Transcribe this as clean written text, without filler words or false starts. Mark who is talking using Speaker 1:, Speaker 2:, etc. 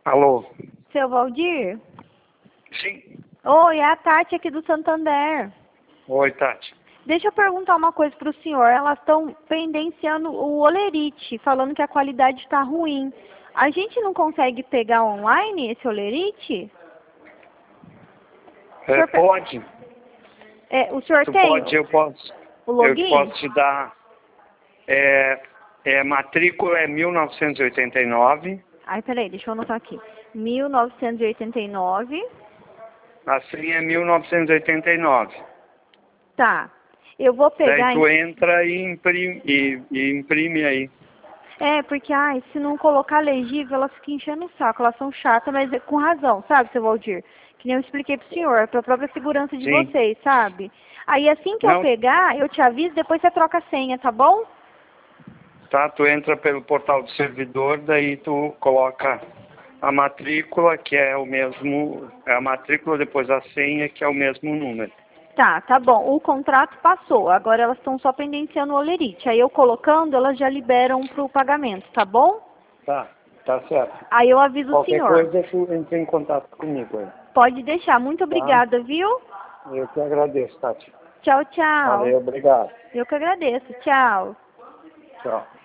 Speaker 1: Alô?
Speaker 2: Seu Valdir?
Speaker 1: Sim.
Speaker 2: Oi, é a Tati aqui do Santander.
Speaker 1: Oi, Tati.
Speaker 2: Deixa eu perguntar uma coisa para o senhor. Elas estão pendenciando o olerite, falando que a qualidade está ruim. A gente não consegue pegar online esse olerite?
Speaker 1: Pode.
Speaker 2: O senhor tem
Speaker 1: Pode, eu posso.
Speaker 2: o login?
Speaker 1: Eu posso te dar. Matrícula é 1989.
Speaker 2: Ai, peraí, deixa eu anotar aqui. 1989.
Speaker 1: A senha é 1989.
Speaker 2: Tá. Eu vou pegar...
Speaker 1: Daí tu entra e imprime aí.
Speaker 2: Porque, se não colocar legível, elas ficam enchendo o saco. Elas são chatas, mas é com razão, sabe, seu Valdir? Que nem eu expliquei pro senhor, é pra própria segurança de
Speaker 1: Sim.
Speaker 2: vocês, sabe? Aí assim que eu
Speaker 1: Não.
Speaker 2: pegar, eu te aviso, depois você troca a senha, tá bom?
Speaker 1: Tá, tu entra pelo portal do servidor, daí tu coloca a matrícula, que é o mesmo, a matrícula depois a senha, que é o mesmo número.
Speaker 2: Tá bom. O contrato passou, agora elas estão só pendenciando o olerite. Aí eu colocando, elas já liberam pro pagamento, tá bom?
Speaker 1: Tá certo.
Speaker 2: Aí eu aviso o
Speaker 1: Qualquer
Speaker 2: senhor.
Speaker 1: coisa, tu entra em contato comigo aí.
Speaker 2: Pode deixar. Muito obrigada, viu?
Speaker 1: Eu que agradeço, Tati.
Speaker 2: Tchau, tchau.
Speaker 1: Valeu, obrigado.
Speaker 2: Eu que agradeço. Tchau.
Speaker 1: Tchau.